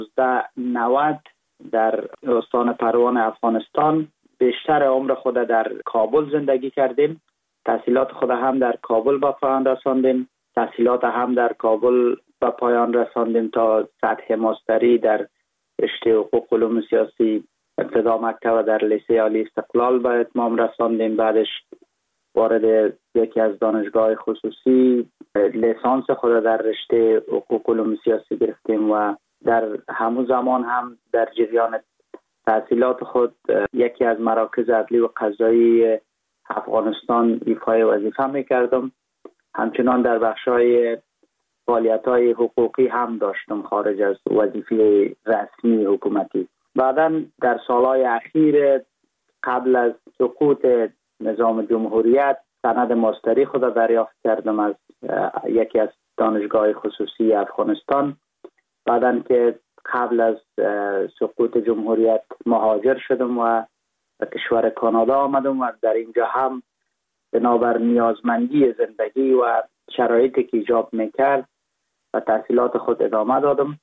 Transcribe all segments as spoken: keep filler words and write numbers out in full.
نود در استان پروان افغانستان. بیشتر عمر خود در کابل زندگی کردیم. تحصیلات خود هم در کابل به پایان رساندیم. تحصیلات هم در کابل به پایان رساندیم تا سطح ماستری در رشته حقوق علوم سیاسی. ابتدا مکتب در لیسه عالی استقلال به اتمام رساندیم. بعدش وارد یکی از دانشگاه خصوصی لیسانس خود در رشته حقوق علوم سیاسی گرفتیم و در همون زمان هم در جریان تحصیلات خود یکی از مراکز عدلی و قضایی افغانستان ایفای وظیفه میکردم. همچنان در بخشای فعالیت‌های حقوقی هم داشتم خارج از وظیفه رسمی حکومتی. بعداً در سالهای اخیر قبل از سقوط نظام جمهوریت سند ماستری خود دریافت کردم از یکی از دانشگاه خصوصی افغانستان. بعداً که قبل از سقوط جمهوریت مهاجر شدم و به کشور کانادا آمدم و در اینجا هم بنابر نیازمندی زندگی و شرایطی که ایجاب میکرد و تحصیلات خود ادامه دادم.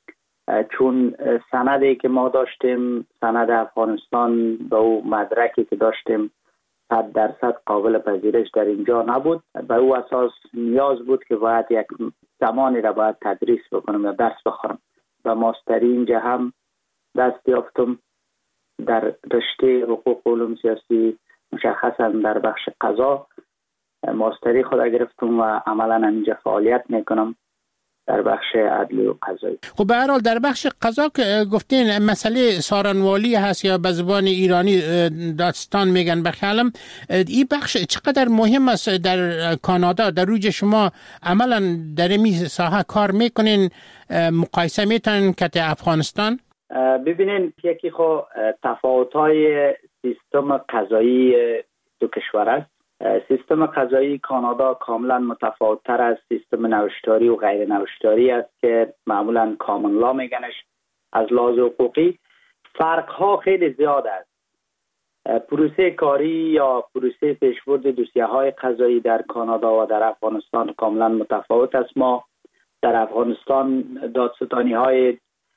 چون سندی که ما داشتیم، سند افغانستان به او مدرکی که داشتیم صد درصد قابل پذیرش در اینجا نبود. به او اساس نیاز بود که باید یک زمانی را باید تدریس بکنم یا درس بخورم. و ماستری اینجا هم دست یافتم در رشته حقوق علوم سیاسی، مشخصا در بخش قضا ماستری خود گرفتم و عملا اینجا فعالیت میکنم در بخش عدلی و قضایی. خب به هر حال در بخش قضا که گفتین مسئله سارنوالی هست یا به زبان ایرانی دادستان میگن بخیالم، این بخش چقدر مهم است در کانادا؟ در روی شما عملا در این ساحه کار میکنین، مقایسه میتونین که افغانستان؟ ببینین یکی خو تفاوت‌های سیستم قضایی دو کشور است. سیستم قضایی کانادا کاملا متفاوت‌تر از سیستم نوشتاری و غیر نوشتاری است که معمولا کامن لا میگنش. از لحاظ حقوقی فرق‌ها خیلی زیاد است. پروسه کاری یا پروسه پیشبرد دوسیه‌های قضایی در کانادا و در افغانستان کاملا متفاوت است. ما در افغانستان دادستانی‌های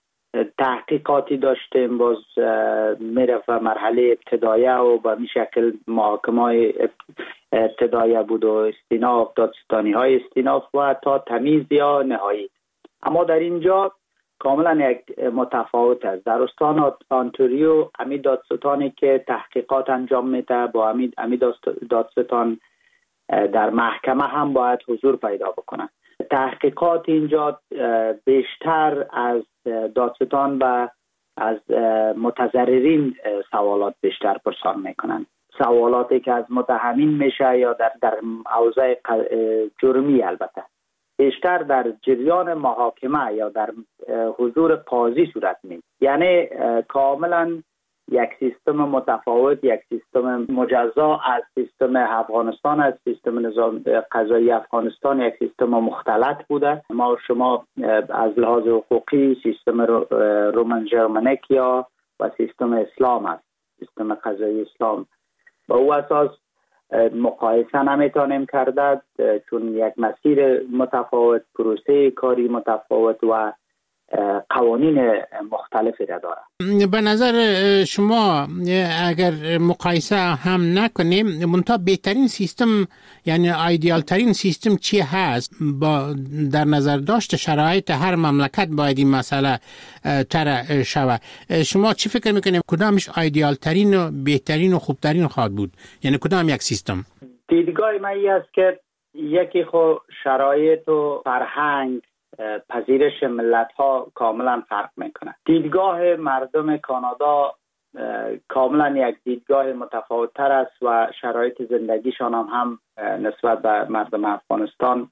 تحقیقاتی داشتیم، باز میرفت مرحله ابتدایه و به می شکل محاکمه ابتدایه بود و استیناف، دادستانی های استیناف و تا تمیز یا نهایی. اما در اینجا کاملا یک متفاوت است. در استان آنتاریو امی دادستانی که تحقیقات انجام میده با امی امی دادستان در محکمه هم باید حضور پیدا بکنه. تحقیقات اینجا بیشتر از دادستان و از متضررین سوالات بیشتر پرسان میکنن. سوالاتی که از متهمین میشه یا در در حوزه جرمی البته بیشتر در جریان محاکمه یا در حضور قاضی صورت میگیره. یعنی کاملا یک سیستم متفاوت، یک سیستم مجزا از سیستم افغانستان، از سیستم نظام قضایی افغانستان یک سیستم مختلط بوده. ما و شما از لحاظ حقوقی سیستم رومن ژرمنیک یا و سیستم اسلام است، سیستم قضایی اسلام. با او اساس مقایسه نمیتونیم کرد چون یک مسیر متفاوت، پروسه کاری متفاوت و قوانین مختلفی را داره. به نظر شما اگر مقایسه هم نکنیم منتها بهترین سیستم یعنی ایدئال ترین سیستم چی هست؟ با در نظر داشت شرایط هر مملکت باید این مسئله طرح شود. شما چی فکر میکنیم کدامش ایدئال ترین و بهترین و خوبترین خواهد بود؟ یعنی کدام یک سیستم؟ دیدگاه من این است که یکی خو شرایط و فرهنگ پذیرش ملت ها کاملا فرق میکنه. دیدگاه مردم کانادا کاملا یک دیدگاه متفاوت تر است و شرایط زندگیشان هم, هم نسبت به مردم افغانستان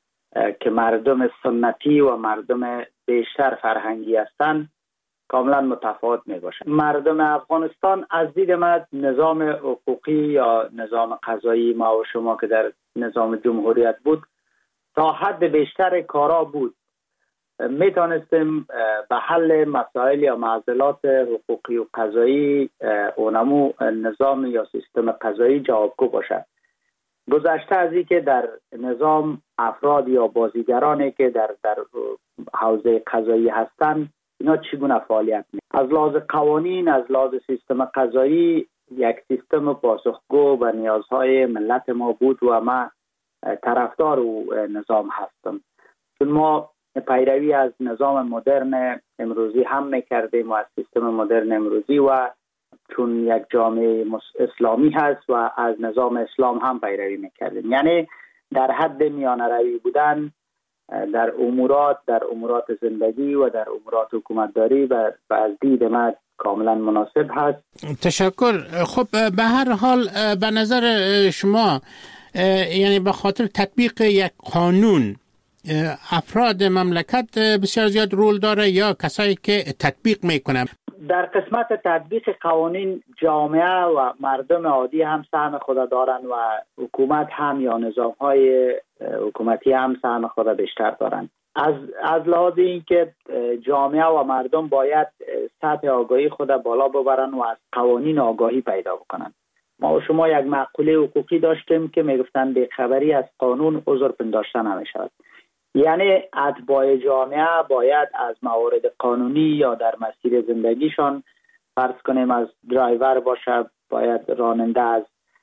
که مردم سنتی و مردم بیشتر فرهنگی هستند کاملا متفاوت می باشه. مردم افغانستان از دید من نظام حقوقی یا نظام قضایی ما و شما که در نظام جمهوریت بود تا حد بیشتر کارا بود. می توانستیم به حل مسائل یا معضلات حقوقی و قضایی اونمو نظام یا سیستم قضایی جوابگو باشد. گذشته از این که در نظام افراد یا بازیگرانی که در در حوزه قضایی هستند اینا چگونه فعالیت می از لحاظ قوانین، از لحاظ سیستم قضایی یک سیستم پاسخگو به نیازهای ملت ما بود و ما طرفدار او نظام هستم، چون ما پیروی از نظام مدرن امروزی هم میکردیم و از سیستم مدرن امروزی و چون یک جامعه اسلامی هست و از نظام اسلام هم پیروی میکردیم، یعنی در حد میانه روی بودن در امورات در امورات زندگی و در امورات حکومتداری و از دید من کاملا مناسب هست. تشکر. خب به هر حال به نظر شما یعنی به خاطر تطبیق یک قانون افراد مملکت بسیار زیاد رول داره یا کسایی که تطبیق میکنن؟ در قسمت تطبیق قوانین جامعه و مردم عادی هم سهم خود دارن و حکومت هم یا نظامهای حکومتی هم سهم خود بیشتر دارن. از از لحاظ اینکه جامعه و مردم باید سطح آگاهی خود بالا ببرن و از قوانین آگاهی پیدا بکنن. ما و شما یک مقوله حقوقی داشتیم که میگفتن بی‌خبری از قانون عذر پنداشته نمیشود. یعنی اتباع جامعه باید از موارد قانونی یا در مسیر زندگیشان، فرض کنیم از درایور باشه، باید راننده از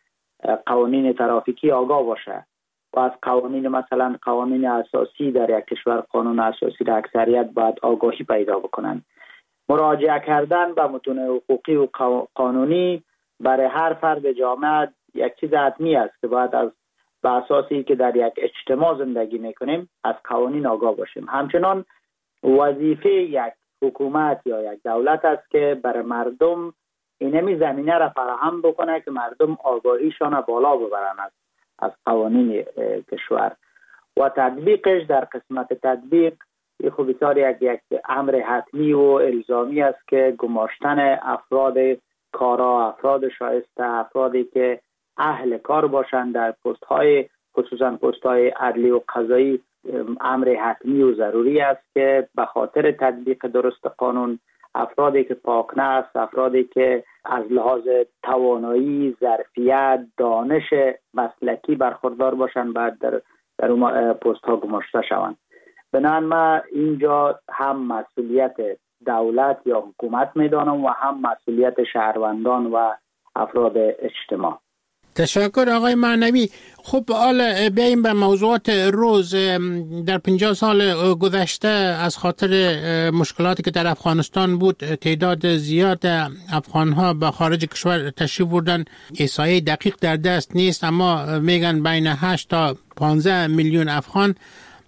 قوانین ترافیکی آگاه باشه و از قوانین مثلا قوانین اساسی در یک کشور، قانون اساسی در اکثریت باید آگاهی پیدا بکنن. مراجعه کردن به متون حقوقی و قانونی برای هر فرد جامعه یک چیز حتمی است که باید از به اساسی که در یک اجتماع زندگی میکنیم از قوانین آگاه باشیم. همچنان وظیفه یک حکومت یا یک دولت است که برای مردم اینمی زمینه را فراهم بکنه که مردم آگاهیشان بالا ببرن از از قوانین کشور و تطبیقش. در قسمت تطبیق خب بسیار یک یک امر حتمی و الزامی است که گماشتن افراد کارا، افراد شایسته، افرادی که اهل کار باشند در پست های خصوصا پست های عدلی و قضایی امر حتمی و ضروری است که به خاطر تطبیق درست قانون افرادی که پاکنفس، افرادی که از لحاظ توانایی، ظرفیت، دانش مسلکی برخوردار باشند بعد در در اون پست ها گماشته شوند. بنابراین ما اینجا هم مسئولیت دولت یا حکومت میدانم و هم مسئولیت شهروندان و افراد اجتماع. تشکر آقای معنوی. خب حالا بیاییم به موضوعات روز. در پنجاه سال گذشته از خاطر مشکلاتی که در افغانستان بود تعداد زیاد افغانها به خارج کشور تشریف بردن. احصایه دقیق در دست نیست اما میگن بین هشت تا پانزده میلیون افغان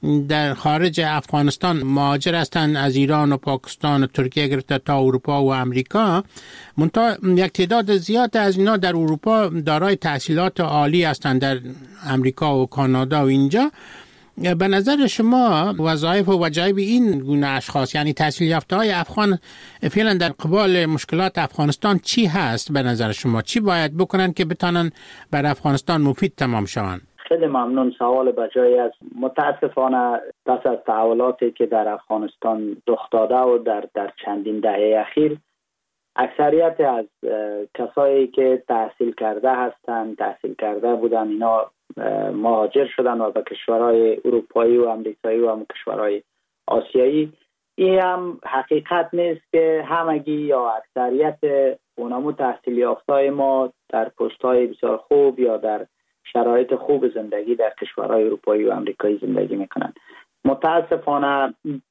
در خارج افغانستان مهاجر هستند، از ایران و پاکستان و ترکیه گرفته تا اروپا و امریکا. منتها یک تعداد زیاد از اینا در اروپا دارای تحصیلات عالی هستند، در امریکا و کانادا و اینجا. به نظر شما وظایف و وجایب این گونه اشخاص یعنی تحصیل یافته های افغان فعلا در قبال مشکلات افغانستان چی هست؟ به نظر شما چی باید بکنن که بتانن بر افغانستان مفید تمام شوند؟ خیلی ممنون. سوال بجای است. متاسفانه پس از تحولاتی که در افغانستان رخ داده و در در چندین دهه اخیر اکثریت از کسایی که تحصیل کرده هستند، تحصیل کرده بودن، اینا مهاجر شدن و به کشورهای اروپایی و امریکایی و هم کشورهای آسیایی. این هم حقیقت نیست که همگی یا اکثریت اونمو تحصیل یافته‌های ما در پست‌های بسیار خوب یا در شرایط خوب زندگی در کشورهای اروپایی و امریکایی زندگی میکنن. متاسفانه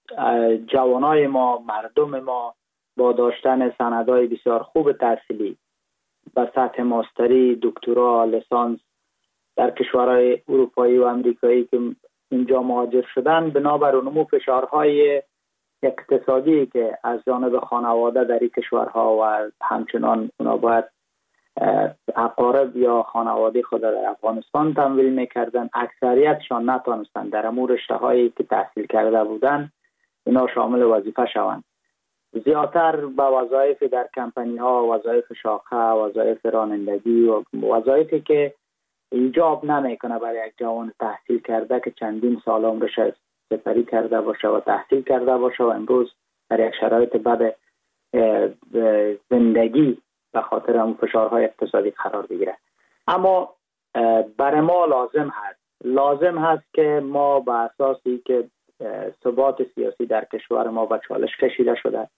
جوانای ما، مردم ما با داشتن سندهای بسیار خوب تحصیلی به سطح ماستری، دکترا، لیسانس در کشورهای اروپایی و امریکایی که اینجا مهاجر شدن، بنابر نمو فشارهای اقتصادی که از جانب خانواده در این کشورها و همچنان اونا باید اقارب یا خانواده خود در افغانستان تمویل میکردن، اکثریتشان نتونستن در امور رشته هایی که تحصیل کرده بودن اینا شامل وظیفه شوند. زیادتر به وظایف در کمپانی ها، وظایف شاخه، وظایف رانندگی و وظایفی که ایجاب نمیکنه برای یک جوان تحصیل کرده که چندین سال عمرش سپری کرده باشه و تحصیل کرده باشه و امروز در یک شرایط بد زندگی به خاطر اون فشارهای اقتصادی قرار بگیره. اما برای ما لازم هست لازم هست که ما به اساسی که ثبات سیاسی در کشور ما به چالش کشیده شده.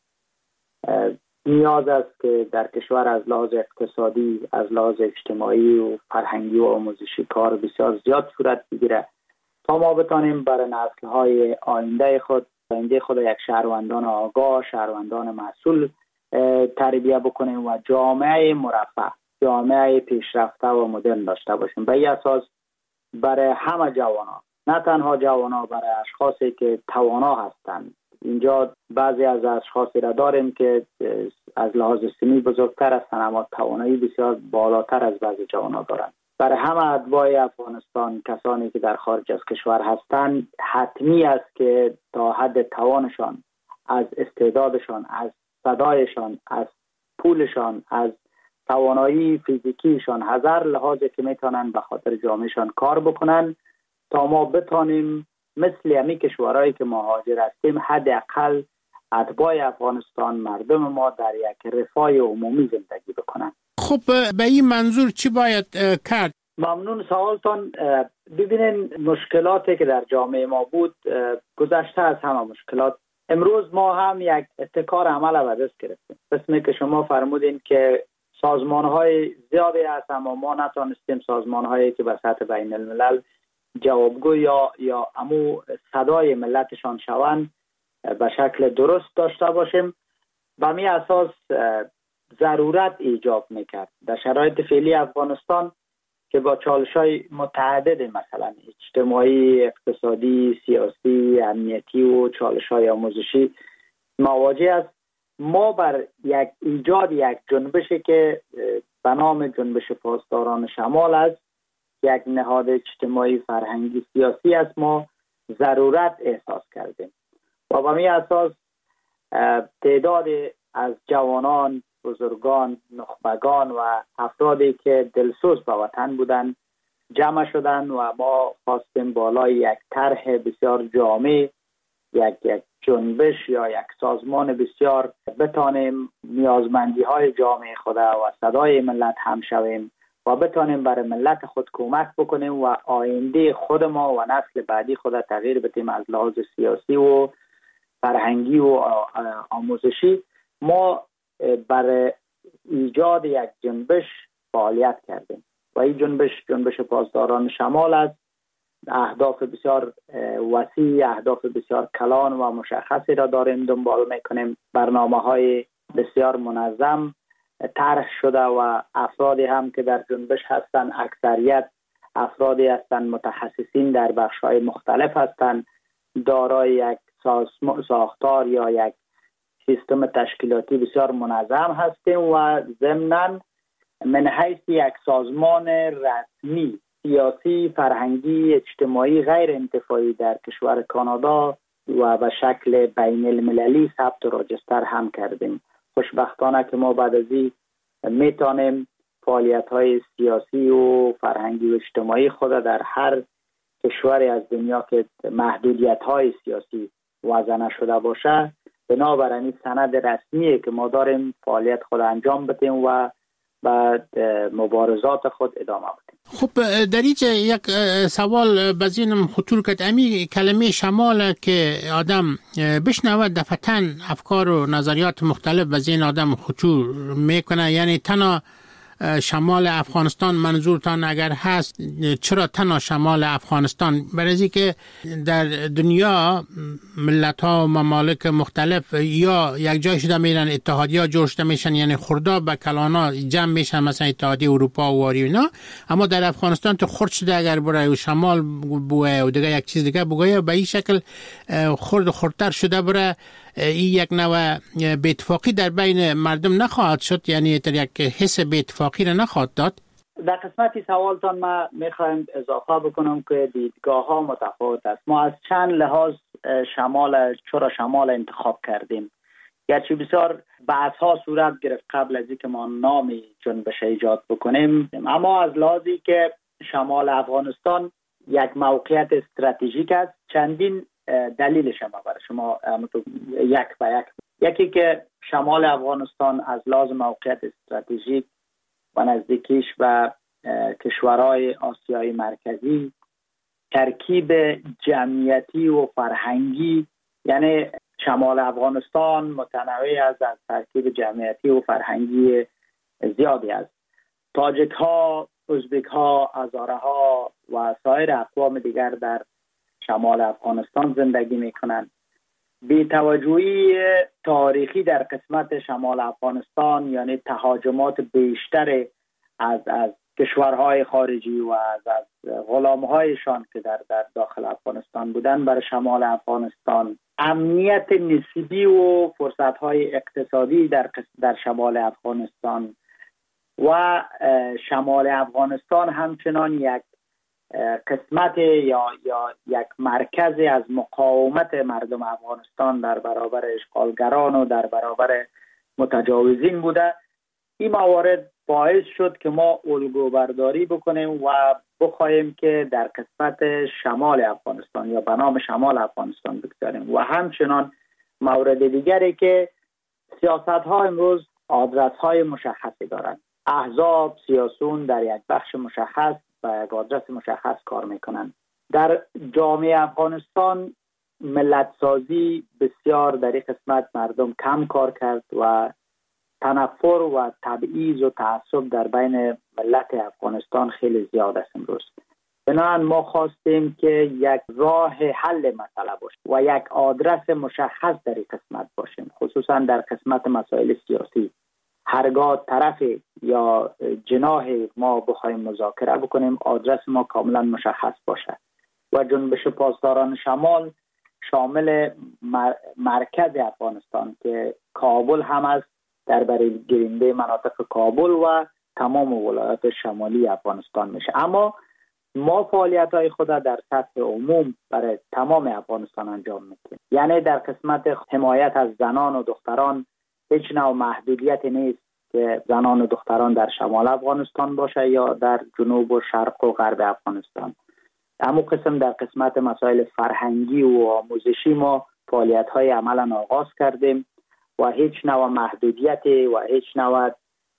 نیاز است که در کشور از لحاظ اقتصادی، از لحاظ اجتماعی و فرهنگی و آموزشی کار بسیار زیاد صورت بگیره تا ما بتانیم برای نسل‌های آینده خود آینده خود یک شهروندان آگاه، شهروندان مسئول تربیت بکنیم و جامعه مرفه، جامعه پیشرفته و مدرن داشته باشیم. به این اساس برای همه جوانان، نه تنها جوانان، برای اشخاصی که توانا هستند. اینجا بعضی از اشخاصی را داریم که از لحاظ سنی بزرگتر هستند اما توانایی بسیار بالاتر از بعضی جوانان دارند. برای همه اتباع افغانستان، کسانی که در خارج از کشور هستند، حتمی است که تا حد توانشان، از استعدادشان، از صدایشان، از پولشان، از توانایی فیزیکیشان، هزار لحاظی که میتونن به خاطر جامعهشان کار بکنن تا ما بتانیم مثل همین کشورهایی که مهاجر هستیم حداقل اتباع افغانستان، مردم ما در یک رفاه عمومی زندگی بکنن. خب به این منظور چی باید کرد؟ ممنون سوالتان. ببینین مشکلاتی که در جامعه ما بود گذشته از همه مشکلات. امروز ما هم یک ابتکار عمل به دست گرفتیم. قسمی که شما فرمودین که سازمان‌های زیادی هست اما ما نتونستیم سازمان‌هایی که به سطح بین الملل جوابگو یا یا امو صدای ملتشان شوند به شکل درست داشته باشیم. به می اساس ضرورت ایجاب میکرد در شرایط فعلی افغانستان که با چالش‌های متعدد مثلا اجتماعی، اقتصادی، سیاسی، امنیتی و چالش‌های آموزشی مواجه است. ما بر یک ایجاد یک جنبشی که به نام جنبش پاسداران شمال است، یک نهاد اجتماعی فرهنگی سیاسی است، ما ضرورت احساس کردیم و به می اساس تعداد از جوانان، بزرگان، نخبگان و افرادی که دلسوز به وطن بودند جمع شدند و ما خواستیم بالای یک طرح بسیار جامع، یک یک جنبش یا یک سازمان بسیار بتانیم نیازمندی های جامعه خود و صدای ملت هم شویم و بتانیم برای ملت خود کمک بکنیم و آینده خود ما و نسل بعدی خود تغییر بدیم از لحاظ سیاسی و فرهنگی و آموزشی. ما برای ایجاد یک جنبش فعالیت کردیم و این جنبش جنبش پاسداران شمال است. اهداف بسیار وسیع، اهداف بسیار کلان و مشخصی را داریم دنبال میکنیم. برنامه های بسیار منظم طرح شده و افرادی هم که در جنبش هستند، اکثریت افرادی هستند متخصصین در بخش های مختلف هستند، دارای یک ساختار یا یک سیستم تشکیلاتی بسیار منظم هستیم و ضمناً من حیث یک سازمان رسمی سیاسی، فرهنگی، اجتماعی غیر انتفاعی در کشور کانادا و به شکل بین المللی ثبت و راجستر هم کردیم. خوشبختانه که ما بعد از این میتونیم فعالیت های سیاسی و فرهنگی و اجتماعی خود در هر کشوری از دنیا که محدودیت های سیاسی وضع نشده باشه بنابراین سند رسمیه که ما داریم فعالیت خود انجام بدیم و بعد مبارزات خود ادامه بدیم. خب در اینجا یک سوال بزینم خطور کرد. امی کلمه شمال که آدم بشنود دفعتاً افکار و نظریات مختلف بزین آدم خطور میکنه، یعنی تنها شمال افغانستان منظورتان اگر هست چرا تنها شمال افغانستان؟ برای که در دنیا ملت ها و ممالک مختلف یا یک جای شده میرن اتحادیه ها جور شده میشن، یعنی خرداب به کلانا جمع میشن مثلا اتحادیه اروپا و واری اینا، اما در افغانستان تو خرد شده اگر برای شمال بوه و دیگه یک چیز دیگه بگویه به این شکل خرد و خردتر شده برای این یک نوع بی‌اتفاقی در بین مردم نخواهد شد، یعنی در یک حس بی‌اتفاقی را نخواهد داد. در قسمتی سوالتان ما میخوایم اضافه بکنم که دیدگاه ها متفاوت است. ما از چند لحاظ شمال چرا شمال انتخاب کردیم، گرچه بسیار بحث ها صورت گرفت قبل از اینکه ما نامی جنبش ایجاد بکنیم، اما از لحاظی که شمال افغانستان یک موقعیت استراتژیک است چندین دلیلش هم برای شما یک به یک. یکی که شمال افغانستان از لحاظ موقعیت استراتژیک و نزدیکیش و کشورهای آسیای مرکزی ترکیب جمعیتی و فرهنگی، یعنی شمال افغانستان متنوع است از ترکیب جمعیتی و فرهنگی زیادی است. تاجک ها، ازبک ها، هزاره ها و سایر اقوام دیگر در شمال افغانستان زندگی می کنند. بی توجهی تاریخی در قسمت شمال افغانستان، یعنی تهاجمات بیشتر از از کشورهای خارجی و از از غلامهایشان که در در داخل افغانستان بودن بر شمال افغانستان، امنیت نسبی و فرصتهای اقتصادی در در شمال افغانستان و شمال افغانستان همچنان یک قسمت یا یا یک مرکز از مقاومت مردم افغانستان در برابر اشغالگران و در برابر متجاوزین بوده. این موارد باعث شد که ما الگو برداری بکنیم و بخواهیم که در قسمت شمال افغانستان یا به نام شمال افغانستان بگذاریم. و همچنان مورد دیگری که سیاست ها امروز آدرس های مشخصی دارند. احزاب سیاسون در یک بخش مشخص و یک آدرس مشخص کار میکنند. در جامعه افغانستان ملت سازی بسیار در این قسمت مردم کم کار کرد و تنفر و تبعیض و تعصب در بین ملت افغانستان خیلی زیاد است امروز. بنابراین ما خواستیم که یک راه حل مسئله باشه و یک آدرس مشخص در این قسمت باشیم، خصوصا در قسمت مسائل سیاسی. هرگاه طرف یا جناح ما بخوایم مذاکره بکنیم، آدرس ما کاملا مشخص باشه و جنبش پاسداران شمال شامل مرکز افغانستان که کابل هم است، در برای گیرنده مناطق کابل و تمام ولایات شمالی افغانستان میشه. اما ما فعالیت های خود در سطح عموم برای تمام افغانستان انجام میدیم. یعنی در قسمت حمایت از زنان و دختران هیچ نوع محدودیت نیست که زنان و دختران در شمال افغانستان باشه یا در جنوب و شرق و غرب افغانستان. اما قسم در قسمت مسائل فرهنگی و آموزشی ما فعالیت های عملا آغاز کردیم و هیچ نوع محدودیت و هیچ نوع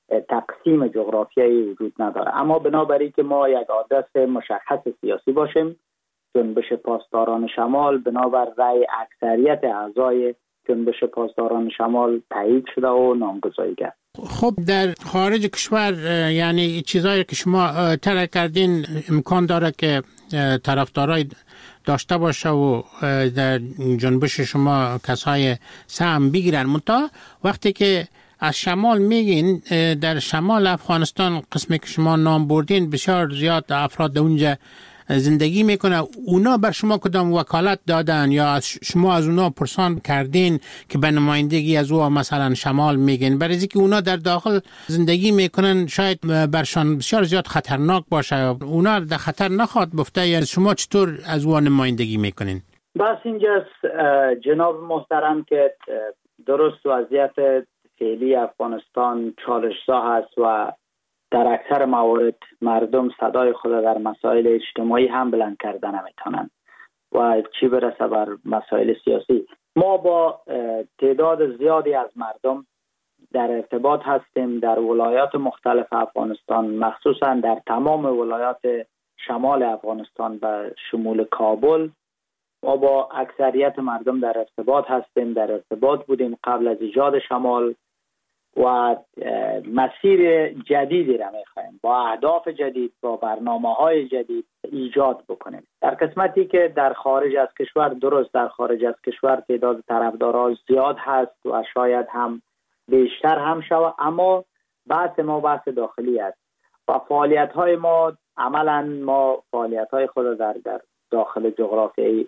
تقسیم جغرافیایی وجود نداره. اما بنابراین که ما یک آدرس مشخص سیاسی باشیم، جنبش پاسداران شمال بنابر رأی اکثریت اعضای جنبش پاسداران شمال تایید شده و نامگذاری کرد. خب در خارج کشور یعنی چیزایی که شما ترک کردین امکان داره که طرفدارای داشته باشه و در جنبش شما کسای سهم بگیرن. منتها وقتی که از شمال میگین، در شمال افغانستان قسمی که شما نام بردین بسیار زیاد افراد اونجا زندگی میکنه. اونا بر شما کدام وکالت دادن یا از شما از اونا پرسان کردین که به نمایندگی از او مثلا شمال میگین؟ برای اینکه اونا در داخل زندگی میکنن شاید برشان بسیار زیاد خطرناک باشه، اونا در خطر نخواد بفته، یا شما چطور از او نمایندگی میکنین؟ بس اینجاست جناب محترم که درست وضعیت فعلی افغانستان چالش‌زا هست و در اکثر موارد مردم صدای خود در مسائل اجتماعی هم بلند کردن نمیتونن و چی برسه بر مسائل سیاسی. ما با تعداد زیادی از مردم در ارتباط هستیم در ولایات مختلف افغانستان، مخصوصا در تمام ولایات شمال افغانستان و شمول کابل. ما با اکثریت مردم در ارتباط هستیم، در ارتباط بودیم قبل از ایجاد شمال و مسیر جدیدی را می‌خوایم با اهداف جدید، با برنامه‌های جدید ایجاد بکنیم. در قسمتی که در خارج از کشور، درست در خارج از کشور تعداد طرفداران زیاد هست و شاید هم بیشتر هم شود، اما بحث ما بحث داخلی است و فعالیت‌های ما عملاً ما فعالیت‌های خود در در داخل جغرافیای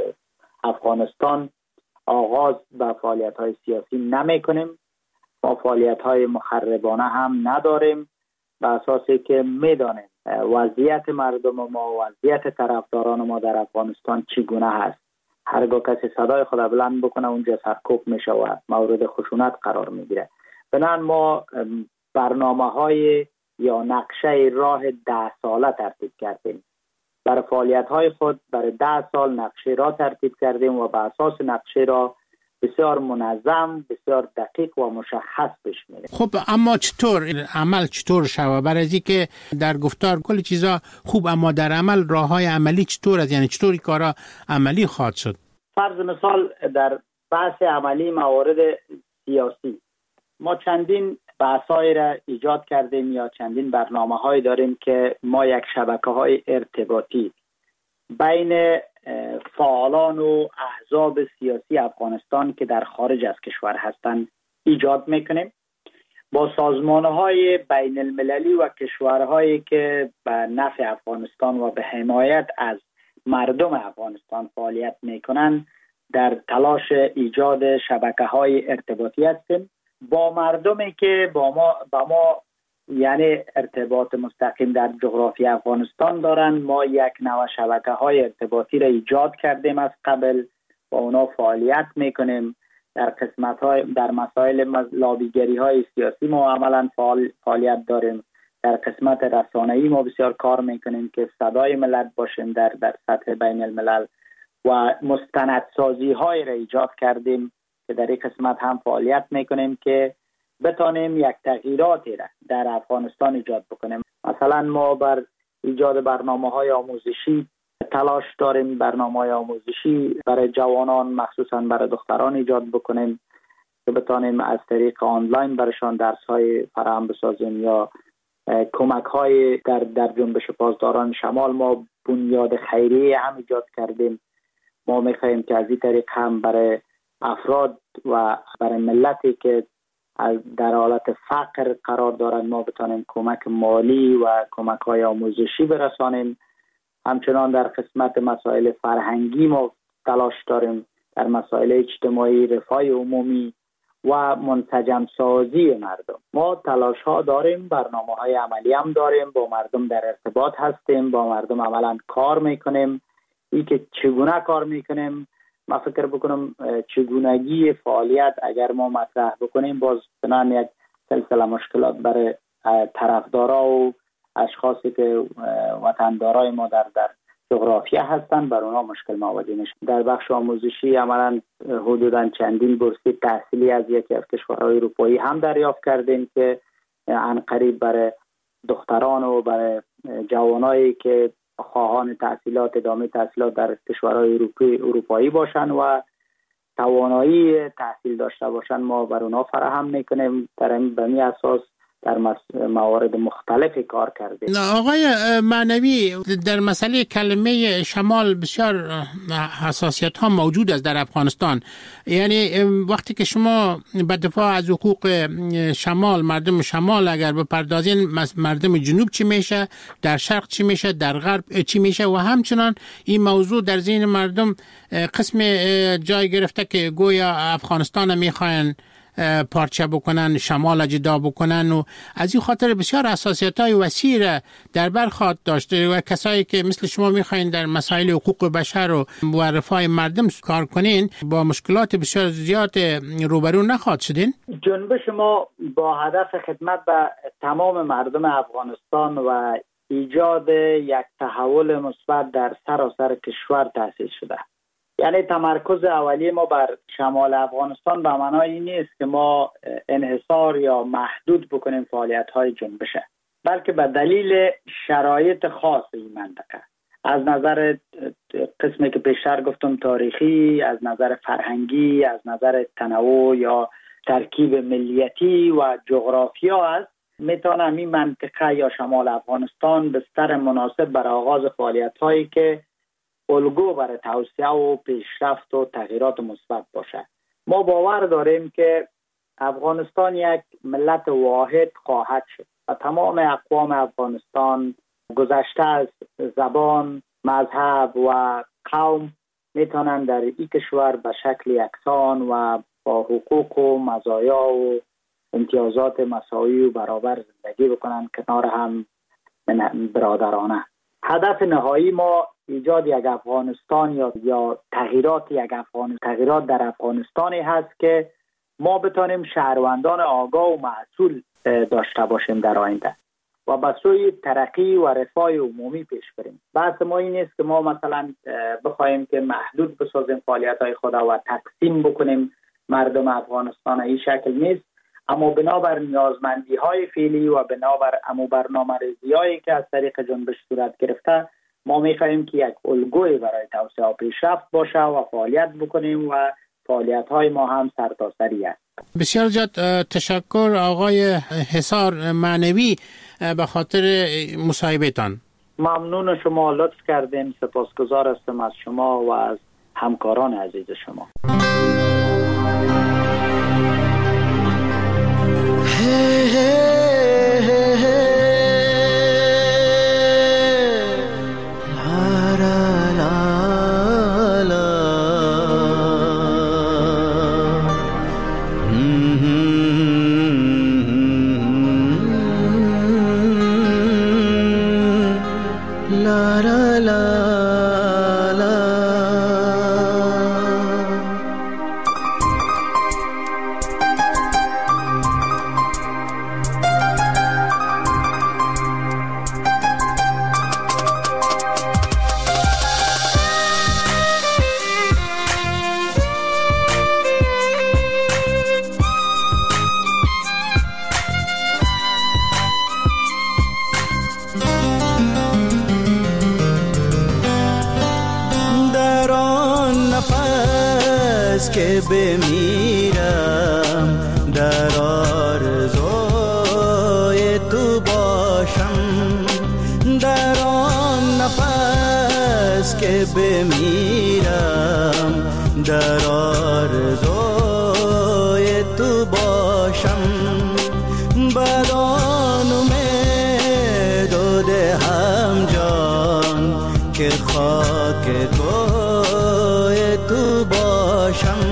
افغانستان آغاز به فعالیت‌های سیاسی نمی‌کنیم. ما فعالیت‌های مخربانه هم نداریم، به اساسی که می‌دانیم وضعیت مردم ما، وضعیت طرفداران ما در افغانستان چگونه هست. هرگاه کسی صدای خود بلند بکنه اونجا سرکوب میشه و مورد خشونت قرار میگیره. بنابراین ما برنامه‌های یا نقشه راه ده ساله ترتیب کردیم. برای فعالیت‌های خود برای ده سال نقشه را ترتیب کردیم و بر اساس نقشه را بسیار منظم، بسیار دقیق و مشخص پیش میره. خب اما چطور عمل چطور شوه؟ برای از که در گفتار کل چیزا خوب، اما در عمل راههای عملی چطور است؟ یعنی چطوری کارا عملی خواهد شد؟ فرض مثال در بحث عملی موارد سیاسی ما چندین بحثایی را ایجاد کردیم یا چندین برنامه هایی داریم که ما یک شبکه های ارتباطی بین فعالان و احزاب سیاسی افغانستان که در خارج از کشور هستند ایجاد میکنیم، با سازمان های بین المللی و کشورهایی که به نفع افغانستان و به حمایت از مردم افغانستان فعالیت میکنند در تلاش ایجاد شبکه های ارتباطی هستیم. با مردمی که با ما با ما یعنی ارتباط مستقیم در جغرافی افغانستان دارند، ما یک نوع شبکه های ارتباطی را ایجاد کردیم از قبل، با اونا فعالیت میکنیم. در قسمت های در مسائل لابیگری های سیاسی ما عملا فعال فعالیت داریم. در قسمت رسانه‌ای ما بسیار کار میکنیم که صدای ملت باشیم در در سطح بین الملل و مستندسازی های را ایجاد کردیم که در این قسمت هم فعالیت میکنیم که بتانیم یک تغییراتی را در افغانستان ایجاد بکنیم. مثلا ما بر ایجاد برنامه‌های آموزشی تلاش داریم، برنامه‌های آموزشی برای جوانان مخصوصا برای دختران ایجاد بکنیم که بتانیم از طریق آنلاین برشان درس‌های فراهم بسازیم یا کمک‌های در در جنبش پاسداران شمال. ما بنیاد خیریه هم ایجاد کردیم. ما می‌خواهیم که از این طریق هم برای افراد و برای ملتی که در حالت فقر قرار دارند ما بتانیم کمک مالی و کمک‌های آموزشی برسانیم. همچنان در قسمت مسائل فرهنگی ما تلاش داریم، در مسائل اجتماعی، رفاه عمومی و منسجم سازی مردم ما تلاش ها داریم. برنامه های عملی هم داریم، با مردم در ارتباط هستیم، با مردم عملا کار میکنیم. این که چگونه کار میکنیم، ما فکر بکنم چگونگی فعالیت اگر ما مطرح بکنیم باز بنان یک سلسله مشکلات برای طرفدارا و اشخاصی که وطندارای ما در در جغرافیا هستند بر اونا مشکل مواجه میشه. در بخش آموزشی عملا حدوداً چندین بورسیه تحصیلی از یکی از کشورهای اروپایی هم دریافت کردیم که عنقریب برای دختران و برای جوانایی که خواهان تحصیلات ادامه تحصیلات در کشورهای اروپایی اروپایی باشن و توانایی تحصیل داشته باشن ما بر اونا فراهم میکنیم. در این به این اساس در موارد مختلفی کار کردیم. آقای معنوی، در مسئله کلمه شمال بسیار حساسیت ها موجود است در افغانستان. یعنی وقتی که شما به دفاع از حقوق شمال، مردم شمال اگر بپردازین، مردم جنوب چی میشه، در شرق چی میشه، در غرب چی میشه، و همچنان این موضوع در ذهن مردم قسم جای گرفته که گویا افغانستان میخواین پارچه بکنن، شمال جدا بکنن، و از این خاطر بسیار حساسیت‌های وسیع در بر خواهد داشته و کسایی که مثل شما میخواین در مسائل حقوق بشر و رفاه مردم کار کنین با مشکلات بسیار زیاد روبرو نخواهد شدین. جنبش ما با هدف خدمت به تمام مردم افغانستان و ایجاد یک تحول مثبت در سراسر کشور تأسیس شده. یعنی تمرکز اولیه ما بر شمال افغانستان به معنای این نیست که ما انحصار یا محدود بکنیم فعالیت‌های جنبشه، بلکه به دلیل شرایط خاص این منطقه، از نظر قسمی که پیشتر گفتم تاریخی، از نظر فرهنگی، از نظر تنوع یا ترکیب ملیتی و جغرافیا است، میتونه این منطقه یا شمال افغانستان بستر مناسب برای آغاز فعالیت‌هایی که الگو برای توسعه و پیشرفت و تغییرات مثبت باشه. ما باور داریم که افغانستان یک ملت واحد خواهد شد و تمام اقوام افغانستان گذشته از زبان، مذهب و قوم میتونن در این کشور به شکل یکسان و با حقوق و مزایا و امتیازات مساوی و برابر زندگی بکنن کنار هم برادرانه. هدف نهایی ما ایجاد یک افغانستان یا یا تغییرات یک افغان تغییرات در افغانستانی هست که ما بتانیم شهروندان آگاه و مسئول داشته باشیم در آینده و به سوی ترقی و رفاه عمومی پیش بریم. بحث ما این نیست که ما مثلا بخوایم که محدود بسازیم فعالیت‌های خود و تقسیم بکنیم مردم افغانستان این شکل نیست، اما بنابر نیازمندی های فعلی و بنابر امو برنامه ریزی هایی که از طریق جنبش صورت گرفته، ما می‌خواهیم که یک الگوی برای توسعه و پیشرفت باشه و فعالیت بکنیم و فعالیت های ما هم سرتاسری است. بسیار زیاد تشکر آقای حصار معنوی به خاطر مصاحبه‌تان. ممنون شما، لطف کردین. سپاسگزار هستم از شما و از همکاران عزیز شما. که بمیرم در آرزوی تو باشم، در آن نفس که بمیرم در آرزوی تو باشم، بدان امید و دهم جان که خاک کوی تو باشم،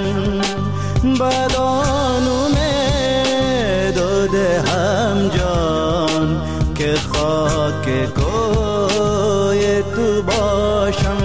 بدان امید و دهم جان که خاک کوی تو باشم.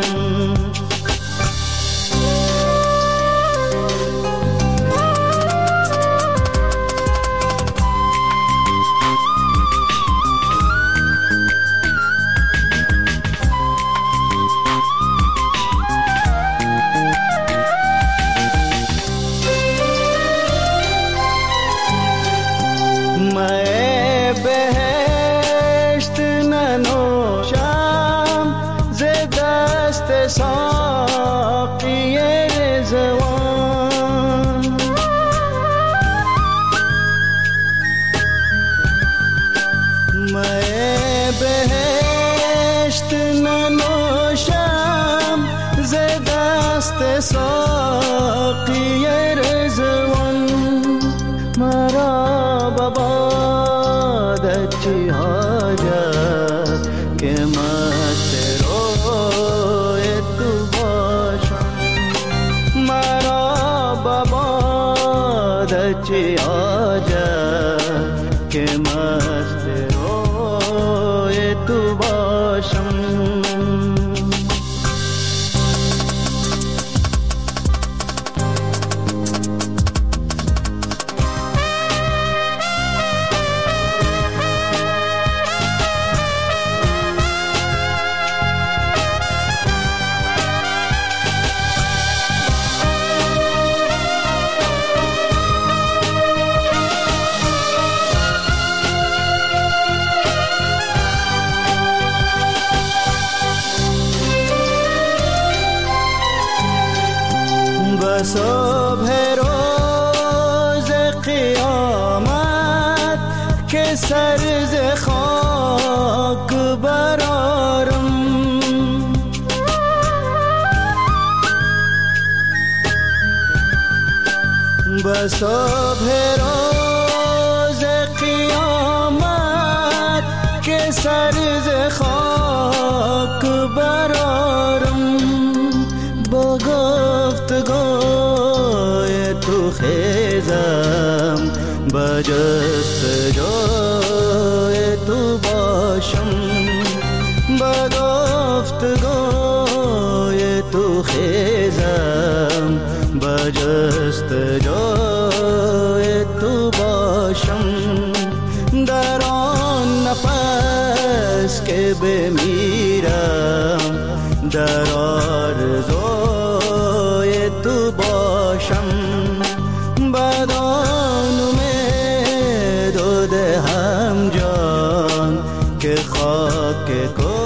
ساقی رضوان میں بہشت ننوشم ز دست ساقی رضوان، مرا ببادت چی حاجت که مست روی تو باشم، مرا ببادت چی حاجت که مست روی تو باشم. صبح روز قیامت که سر ز خاک برارم، به صبح روز قیامت که سر ز خاک برارم، با گفتگوی تو خیزم با جستجوی تو باشم، با گفتگوی تو خیزم با جستجوی تو باشم، در آن نفس که بمیرم در آرزوی تو باشم. خاک کو